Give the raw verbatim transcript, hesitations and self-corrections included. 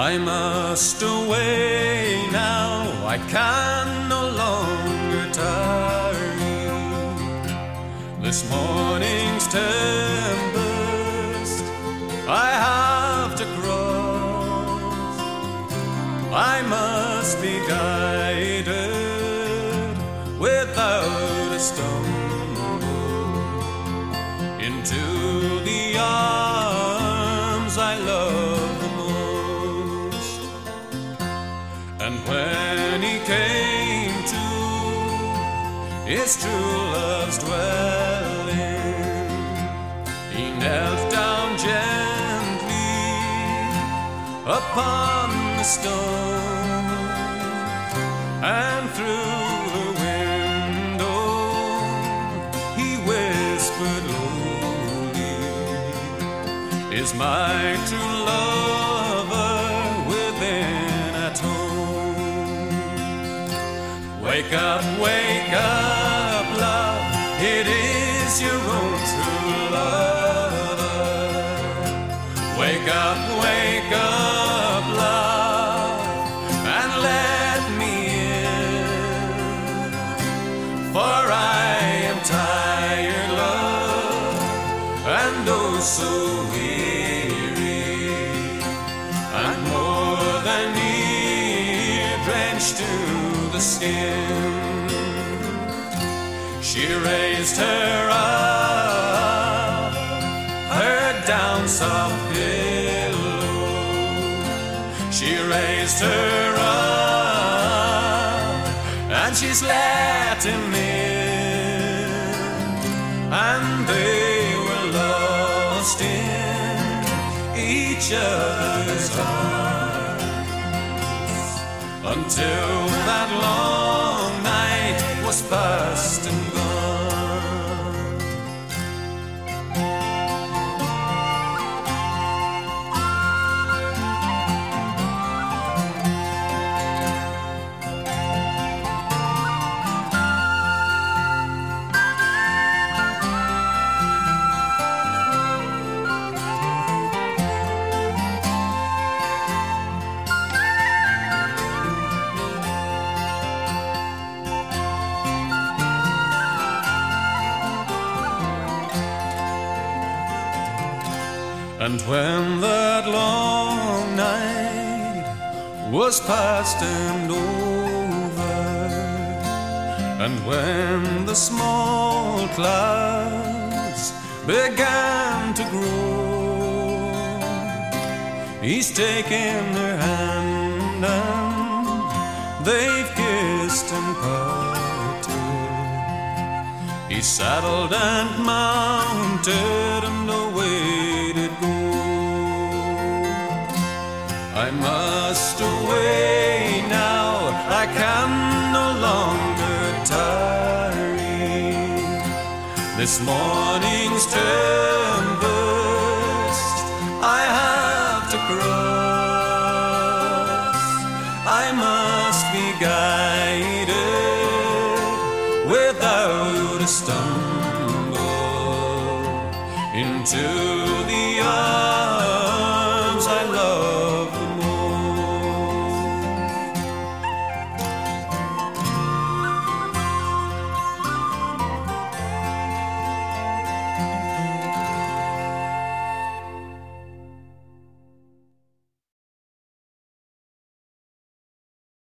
I must away now, I can no longer tarry. This morning's tempest I have to cross. I must be guided without a stumble into the arms I love the most. And when he came to his true love's dwelling, he knelt down gently upon the stone, and through the window he whispered lowly, is my true lover within at home? Wake up, wake up, love, it is your own true lover. Wake up, wake up, love, and let me in, for I am tired, love, and oh so weary, and more than near drenched to the skin. She raised her up, her down soft pillow. She raised her up, and she's let him in, and they were lost in each other's arms, until that long night was past and gone. And when that long night was past and over, and when the small clouds began to grow, he's taken her hand and they've kissed and parted. He saddled and mounted and away did go. I must away now, I can no longer tarry. This morning's tempest I have to cross. I must be guided without a stumble into the